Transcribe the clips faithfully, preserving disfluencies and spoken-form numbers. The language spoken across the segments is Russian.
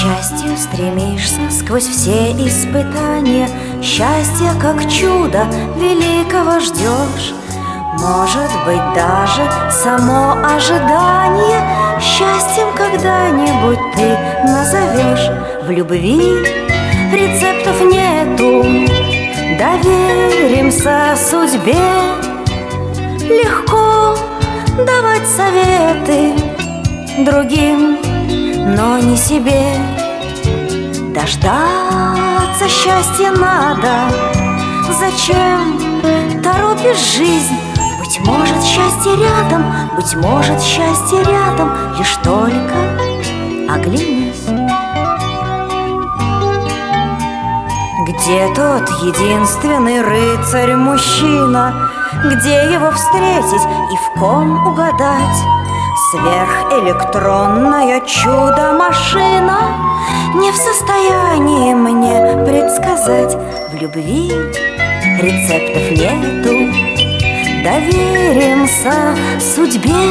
счастью стремишься сквозь все испытания, счастье как чудо великого ждешь. Может быть, даже само ожидание счастьем когда-нибудь ты назовешь. В любви рецептов нету, доверимся судьбе. Легко давать советы другим, но не себе. Дождаться счастья надо, зачем торопишь жизнь? Быть может, счастье рядом, быть может, счастье рядом, лишь только оглянись. Где тот единственный рыцарь-мужчина? Где его встретить и в ком угадать? Сверхэлектронная чудо-машина не в состоянии мне предсказать. В любви рецептов нету, доверимся судьбе.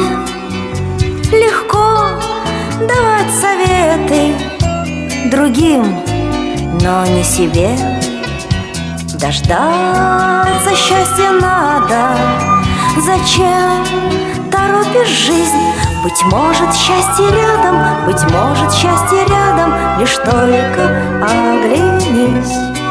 Легко давать советы другим, но не себе. Дождаться счастья надо, зачем торопишь жизнь? Быть может, счастье рядом, быть может, счастье рядом, лишь только оглянись.